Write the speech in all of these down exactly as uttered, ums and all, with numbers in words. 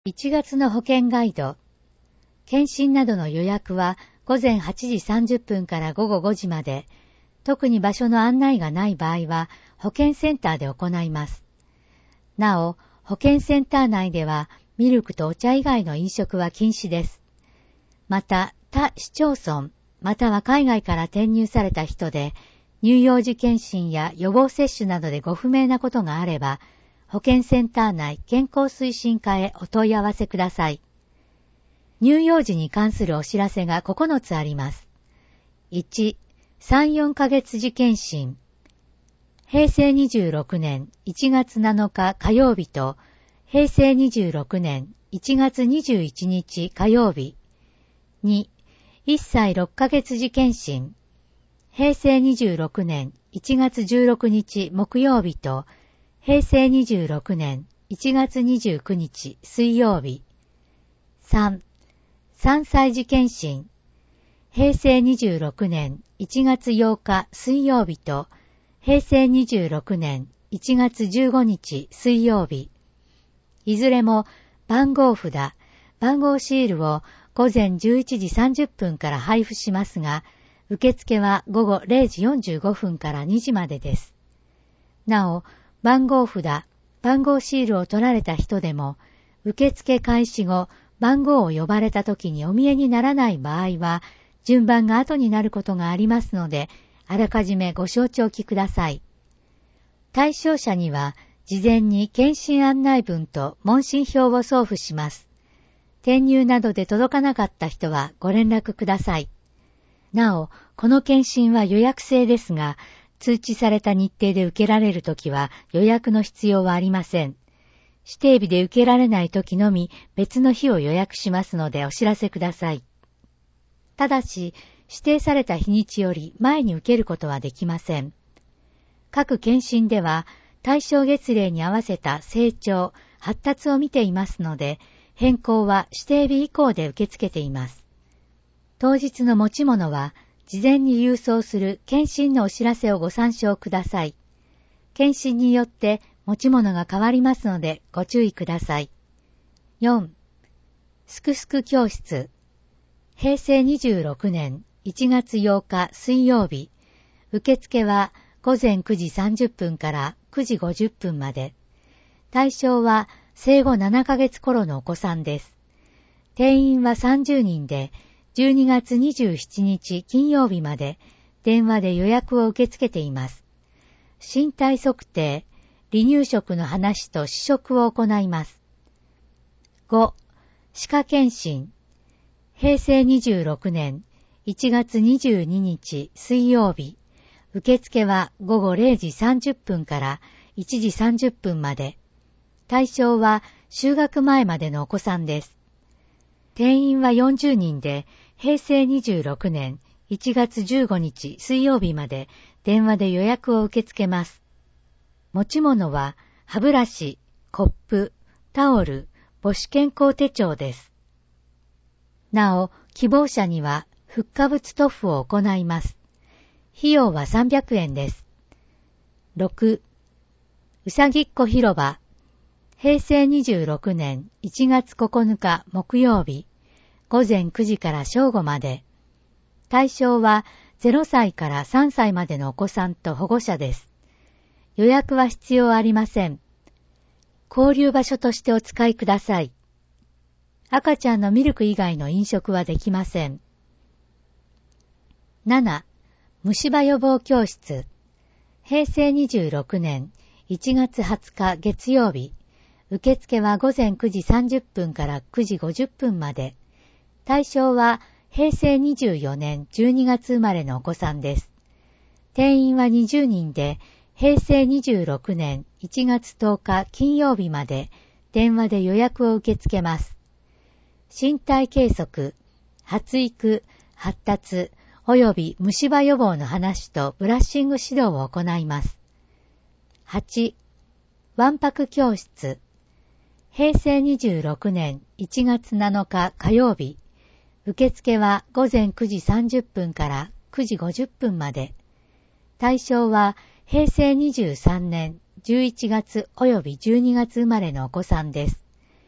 いちがつの保険ガイド。検診などの予約はごぜんはちじさんじゅっぷんからごごごじまで、特に場所の案内がない場合は保健センターで行います。なお、保健センター内ではミルクとお茶以外の飲食は禁止です。また、他市町村、または海外から転入された人で、乳幼児検診や予防接種などでご不明なことがあれば、保健センター内健康推進課へお問い合わせください。乳幼児に関するお知らせがここのつあります。いち、さん、よんかげつ時検診。へいせいにじゅうろくねんいちがつなのか火曜日と、へいせいにじゅうろくねんいちがつにじゅういちにち火曜日。に、いっさいろっかげつ時検診。へいせいにじゅうろくねんいちがつじゅうろくにち木曜日と、へいせいにじゅうろくねんいちがつにじゅうくにち水曜日。さん、さんさい時検診。へいせいにじゅうろくねんいちがつようか水曜日と、へいせいにじゅうろくねんいちがつじゅうごにち水曜日。いずれも番号札、番号シールをごぜんじゅういちじさんじゅっぷんから配布しますが、受付はごごれいじよんじゅうごふんからにじまでです。なお、番号札、番号シールを取られた人でも、受付開始後、番号を呼ばれた時にお見えにならない場合は、順番が後になることがありますので、あらかじめご承知おきください。対象者には、事前に検診案内文と問診票を送付します。転入などで届かなかった人はご連絡ください。なお、この検診は予約制ですが、通知された日程で受けられるときは予約の必要はありません。指定日で受けられないときのみ別の日を予約しますのでお知らせください。ただし、指定された日にちより前に受けることはできません。各検診では対象月齢に合わせた成長、発達を見ていますので、変更は指定日以降で受け付けています。当日の持ち物は、事前に郵送する検診のお知らせをご参照ください。検診によって持ち物が変わりますのでご注意ください。よん. すくすく教室。へいせいにじゅうろくねんいちがつようか水曜日。受付はごぜんくじさんじゅっぷんからくじごじゅっぷんまで。対象は生後ななかげつ頃のお子さんです。定員はさんじゅうにんで、じゅうにがつにじゅうしちにち金曜日まで電話で予約を受け付けています。身体測定、離乳食の話と試食を行います。ご. 歯科検診。へいせいにじゅうろくねんいちがつにじゅうににち水曜日。受付はごごれいじさんじゅっぷんからいちじさんじゅっぷんまで。対象は就学前までのお子さんです。定員はよんじゅうにんで、へいせいにじゅうろくねんいちがつじゅうごにち水曜日まで電話で予約を受け付けます。持ち物は歯ブラシ、コップ、タオル、母子健康手帳です。なお、希望者にはフッ化物塗布を行います。費用はさんびゃくえんです。ろく. うさぎっこ広場。へいせいにじゅうろくねんいちがつここのか木曜日。ごぜんくじから正午まで。対象はゼロさいからさんさいまでのお子さんと保護者です。予約は必要ありません。交流場所としてお使いください。赤ちゃんのミルク以外の飲食はできません。なな. 虫歯予防教室。へいせいにじゅうろくねんいちがつはつか月曜日。受付はごぜんくじさんじゅっぷんからくじごじゅっぷんまで。対象はへいせいにじゅうよねんじゅうにがつ生まれのお子さんです。定員はにじゅうにんで、へいせいにじゅうろくねんいちがつとおか金曜日まで電話で予約を受け付けます。身体計測、発育、発達及び虫歯予防の話とブラッシング指導を行います。はち. わんぱく教室。へいせいにじゅうろくねんいちがつなのか火曜日。受付はごぜんくじさんじゅっぷんからくじごじゅっぷんまで。対象はへいせいにじゅうさんねんじゅういちがつ及びじゅうにがつ生まれのお子さんです。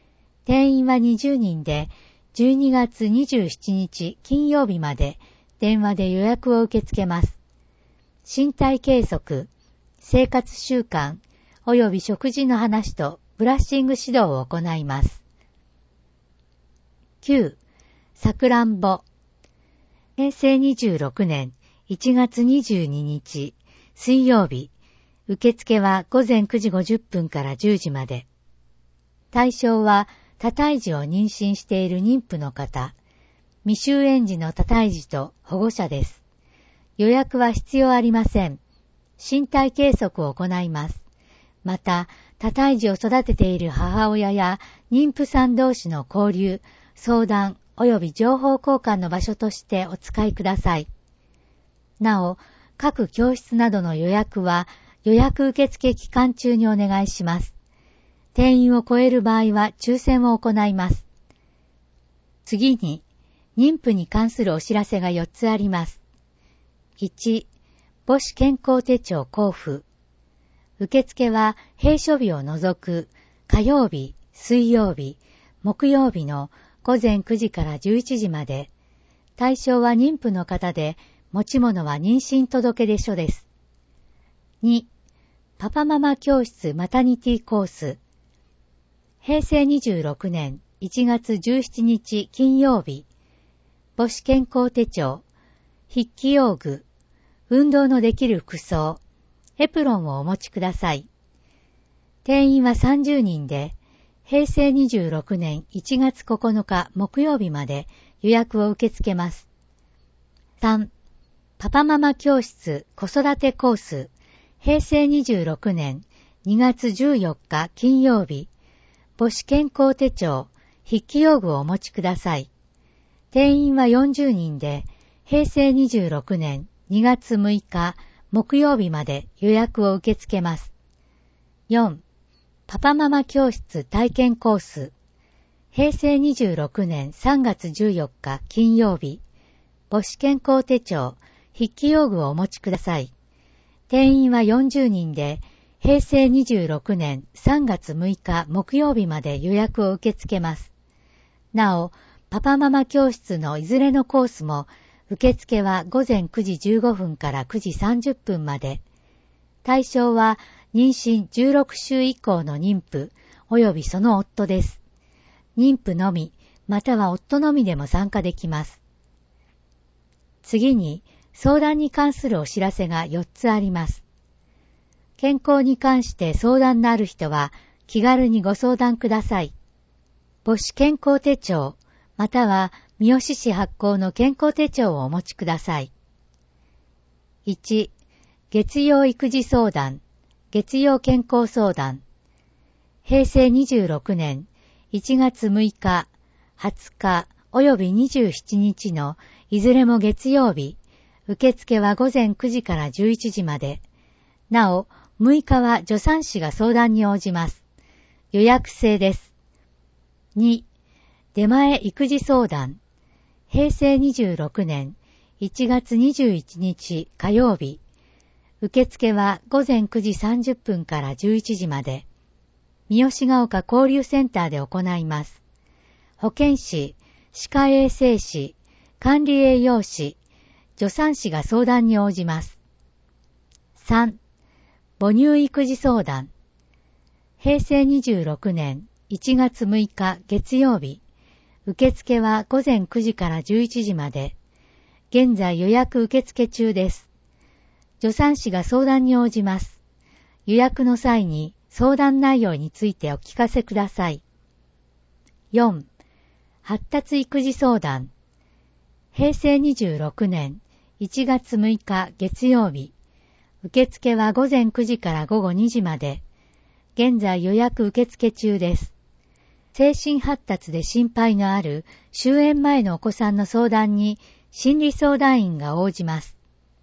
定員はにじゅうにんで、じゅうにがつにじゅうしちにち金曜日まで電話で予約を受け付けます。身体計測、生活習慣、及び食事の話とブラッシング指導を行います。きゅう. さくらんぼ。へいせいにじゅうろくねんいちがつにじゅうににち水曜日。受付はごぜんくじごじゅっぷんからじゅうじまで。対象は多胎児を妊娠している妊婦の方、未就園児の多胎児と保護者です。予約は必要ありません。身体計測を行います。また、多胎児を育てている母親や妊婦さん同士の交流、相談及び情報交換の場所としてお使いください。なお、各教室などの予約は予約受付期間中にお願いします。定員を超える場合は抽選を行います。次に、妊婦に関するお知らせがよっつあります。いち. 母子健康手帳交付。受付は閉所日を除く火曜日、水曜日、木曜日のごぜんくじからじゅういちじまで。対象は妊婦の方で、持ち物は妊娠届出書です。に. パパママ教室マタニティコース。へいせいにじゅうろくねんいちがつじゅうしちにち金曜日。母子健康手帳、筆記用具、運動のできる服装、エプロンをお持ちください。定員はさんじゅうにんで、へいせいにじゅうろくねんいちがつここのか木曜日まで予約を受け付けます。さん. パパママ教室子育てコース。へいせいにじゅうろくねんにがつじゅうよっか金曜日。母子健康手帳、筆記用具をお持ちください。定員はよんじゅうにんで、へいせいにじゅうろくねんにがつむいか木曜日まで予約を受け付けます。よん. パパママ教室体験コース。へいせいにじゅうろくねんさんがつじゅうよっか金曜日。母子健康手帳、筆記用具をお持ちください。定員はよんじゅうにんで、へいせいにじゅうろくねんさんがつむいか木曜日まで予約を受け付けます。なお、パパママ教室のいずれのコースも、受付はごぜんくじじゅうごふんからくじさんじゅっぷんまで。対象は妊娠じゅうろくしゅう以降の妊婦及びその夫です。妊婦のみ、または夫のみでも参加できます。次に、相談に関するお知らせがよっつあります。健康に関して相談のある人は気軽にご相談ください。母子健康手帳、または三好市発行の健康手帳をお持ちください。いち. 月曜育児相談、月曜健康相談。へいせいにじゅうろくねんいちがつむいか、はつかおよびにじゅうしちにちのいずれも月曜日。受付はごぜんくじからじゅういちじまで。なお、むいかは助産師が相談に応じます。予約制です。に. 出前育児相談。へいせいにじゅうろくねんいちがつにじゅういちにち火曜日。受付はごぜんくじさんじゅっぷんからじゅういちじまで。三好ヶ丘交流センターで行います。保健師、歯科衛生士、管理栄養士、助産師が相談に応じます。さん. 母乳育児相談。へいせいにじゅうろくねんいちがつむいか月曜日。受付はごぜんくじからじゅういちじまで。現在予約受付中です。助産師が相談に応じます。予約の際に相談内容についてお聞かせください。よん. 発達育児相談。へいせいにじゅうろくねんいちがつむいか月曜日。受付はごぜんくじからごごにじまで。現在予約受付中です。精神発達で心配のある終園前のお子さんの相談に心理相談員が応じます。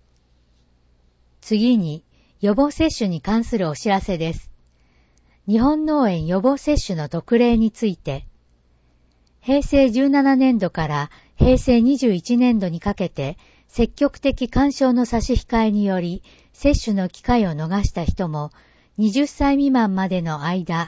次に予防接種に関するお知らせです。日本脳炎予防接種の特例について、へいせいじゅうななねんどからへいせいにじゅういちねんどにかけて積極的勧奨の差し控えにより接種の機会を逃した人もにじゅっさい未満までの間、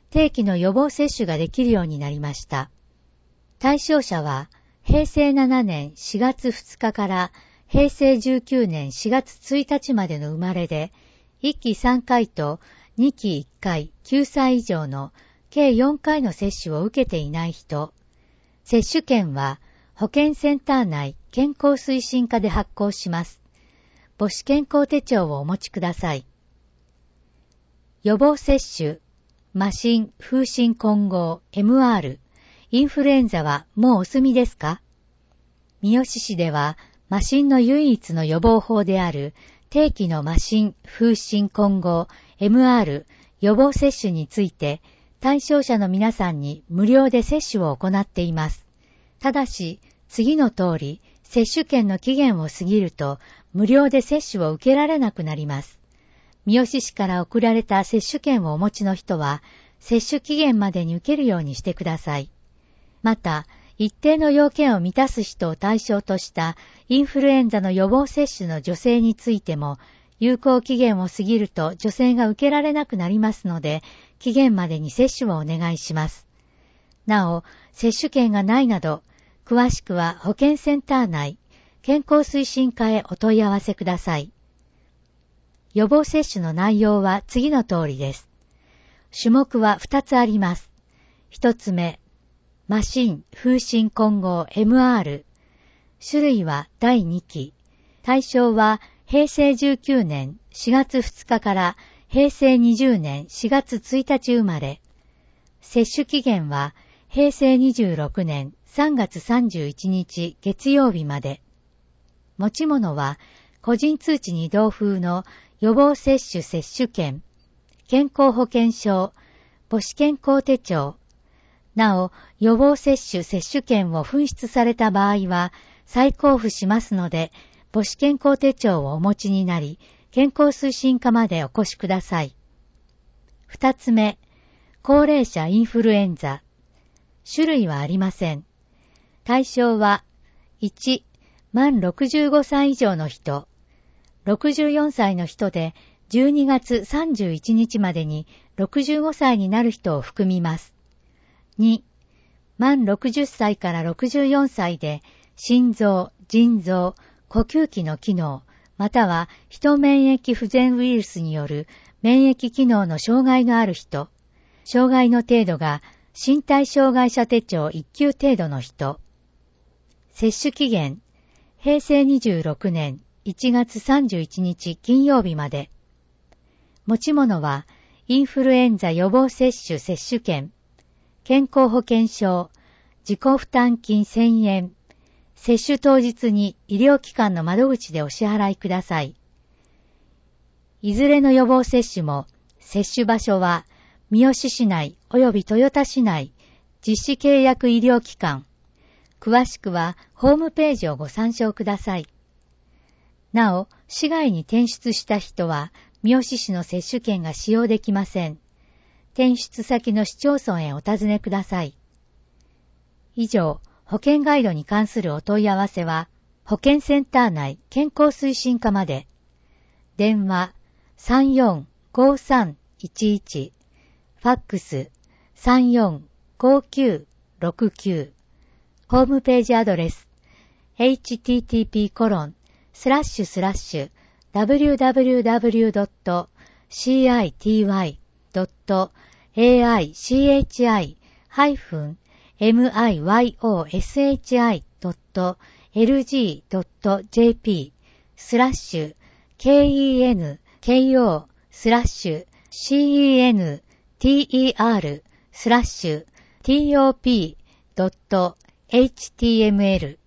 定期の予防接種ができるようになりました。対象者は、平成ななねんしがつふつかから平成じゅうきゅうねんしがつついたちまでの生まれで、いっきさんかいとにきいっかいきゅうさい以上の計よんかいの接種を受けていない人、接種券は保健センター内健康推進課で発行します。母子健康手帳をお持ちください。予防接種、麻疹、風疹混合、エムアール、インフルエンザはもうお済みですか？三好市では麻疹の唯一の予防法である定期の麻疹、風疹混合、エムアール 予防接種について対象者の皆さんに無料で接種を行っています。ただし、次の通り、接種券の期限を過ぎると無料で接種を受けられなくなります。三好市から送られた接種券をお持ちの人は、接種期限までに受けるようにしてください。また、一定の要件を満たす人を対象としたインフルエンザの予防接種の助成についても、有効期限を過ぎると助成が受けられなくなりますので、期限までに接種をお願いします。なお、接種券がないなど、詳しくは保健センター内、健康推進課へお問い合わせください。予防接種の内容は次の通りです。種目はふたつあります。ひとつめ、麻疹、風疹混合 エムアール。種類はだいにき。対象は平成じゅうきゅうねんしがつふつかから平成にじゅうねんしがつついたち生まれ。接種期限は平成にじゅうろくねんさんがつさんじゅういちにち月曜日まで。持ち物は個人通知に同封の予防接種接種券、健康保険証、母子健康手帳。なお、予防接種接種券を紛失された場合は再交付しますので、母子健康手帳をお持ちになり、健康推進課までお越しください。二つ目、高齢者インフルエンザ。種類はありません。対象は、いち、満ろくじゅうごさい以上の人、ろくじゅうよんさいの人でじゅうにがつさんじゅういちにちまでにろくじゅうごさいになる人を含みます。に、満ろくじゅっさいからろくじゅうよんさいで心臓、腎臓、呼吸器の機能、または人免疫不全ウイルスによる免疫機能の障害のある人、障害の程度が身体障害者手帳いっきゅう程度の人。接種期限、平成にじゅうろくねんいちがつさんじゅういちにち金曜日まで。持ち物はインフルエンザ予防接種接種券、健康保険証、自己負担金せんえん、接種当日に医療機関の窓口でお支払いください。いずれの予防接種も、接種場所は三好市内及び豊田市内、実施契約医療機関。詳しくはホームページをご参照ください。なお、市外に転出した人は、三好市の接種券が使用できません。転出先の市町村へお尋ねください。以上、保険ガイドに関するお問い合わせは、保健センター内健康推進課まで。電話 さんよんごさんいちいち、ファックス さんよんごきゅうろくきゅう、ホームページアドレス エイチティーティーピーコロンスラッシュスラッシュダブリューダブリューダブリュードットシーアイティーワイドットエーアイシーエイチアイハイフンミヨシドットエルジードットジェーピー スラッシュ ケーイーエヌケーオー スラッシュ シーイーエヌティーイーアール スラッシュ ティーオーピー ドット エイチティーエムエル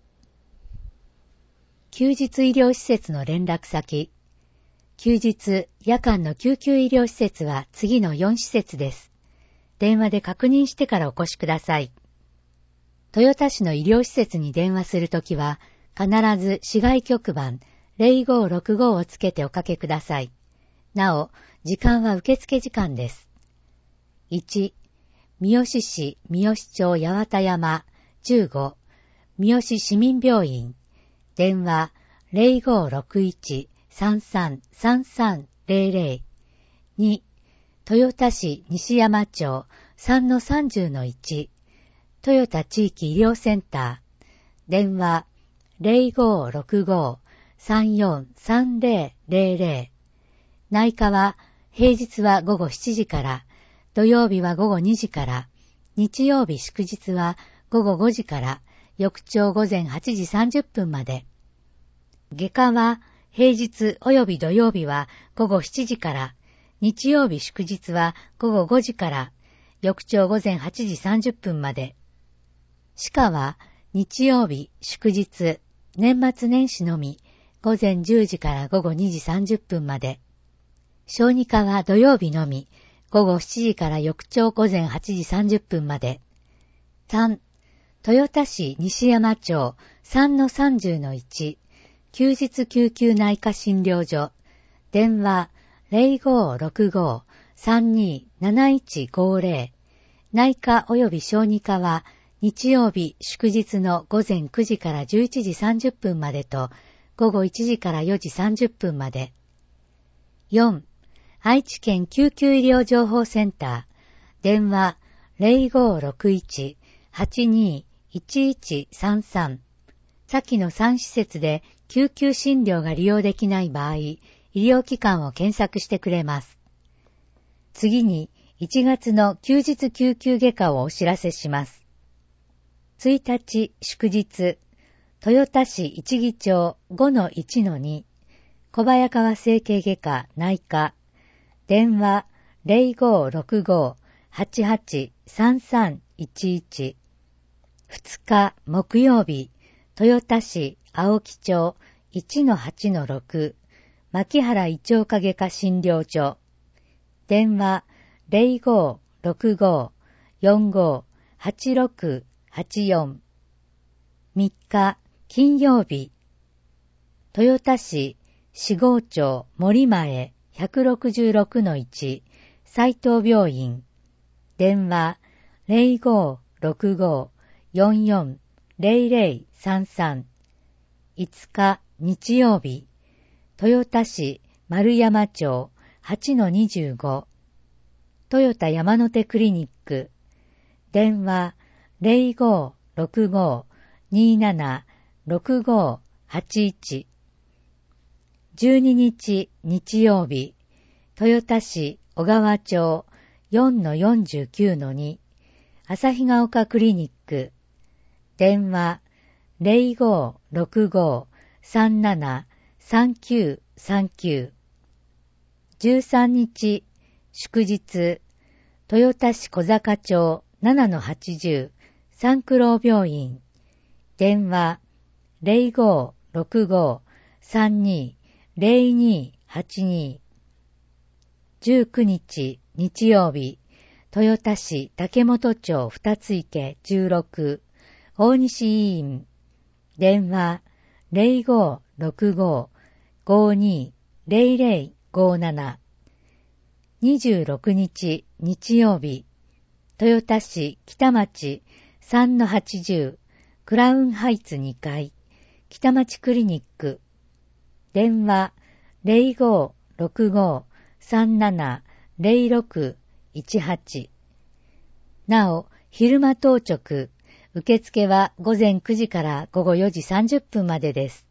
休日医療施設の連絡先。休日、夜間の救急医療施設は次のよん施設です。電話で確認してからお越しください。豊田市の医療施設に電話するときは、必ず市外局番ゼロごろくごをつけておかけください。なお、時間は受付時間です。いち、三好市三好町八幡山じゅうご、三好市民病院、電話ゼロごろくいちさんさんさんさんゼロゼロ。に、豊田市西山町さんのさんじゅうのいち、トヨタ地域医療センター、電話 ゼロごーろくごーさんよんさんぜろぜろぜろ。内科は平日は午後しちじから、土曜日は午後にじから、日曜日祝日は午後ごじから、翌朝午前はちじさんじゅっぷんまで。外科は平日及び土曜日は午後しちじから、日曜日祝日は午後ごじから、翌朝午前はちじさんじゅっぷんまで。歯科は日曜日、祝日、年末年始のみ、午前じゅうじから午後にじさんじゅっぷんまで。小児科は土曜日のみ、午後しちじから翌朝午前はちじさんじゅっぷんまで。さん、豊田市西山町 さんのさんじゅうのいち、休日救急内科診療所、電話 ゼロごーろくごーさんにーなないちごーぜろ。内科及び小児科は日曜日祝日の午前くじからじゅういちじさんじゅっぷんまでと午後いちじからよじさんじゅっぷんまで。よん、愛知県救急医療情報センター、電話 ゼロごーろくいちはちにーいちいちさんさん。先のさん施設で救急診療が利用できない場合、医療機関を検索してくれます。次にいちがつの休日救急外科をお知らせします。いちにち祝日、豊田市一木町 ごのいちのに、小早川整形外科内科、電話 ゼロごーろくごーはちはちさんさんいちいち。ふつか木曜日、豊田市青木町 いちのはちのろく、牧原胃腸科外科診療所、電話 ゼロごーろくごーよんごーはちろくはちよん。みっか金曜日、豊田市四郷町森前 ひゃくろくじゅうろくのいち、斉藤病院、電話 ゼロごーろくごーよんよんゼロゼロさんさん。いつか日曜日、豊田市丸山町 はちのにじゅうご、トヨタ山手クリニック、電話 ゼロごーろくごーにーななろくごーはちいち。じゅうににち日曜日、豊田市小川町 よんのよんじゅうきゅうのに、旭ヶ丘クリニック、電話 ゼロごーろくごーさんななさんきゅうさんきゅう。じゅうさんにち祝日、豊田市小坂町 ななのはちじゅう、三九郎病院、電話 ゼロごーろくごーさんにーゼロにーはちに。じゅうくにち日曜日、豊田市竹本町二つ池じゅうろく、大西医院、電話 ゼロごーろくごーごーにーゼロゼロごーなな。にじゅうろくにち日曜日、豊田市北町 さんのはちじゅう、クラウンハイツにかい、北町クリニック、電話 ゼロごーろくごーさんななゼロろくいちはち。なお、昼間当直、受付はごぜんくじからごごよじさんじゅっぷんまでです。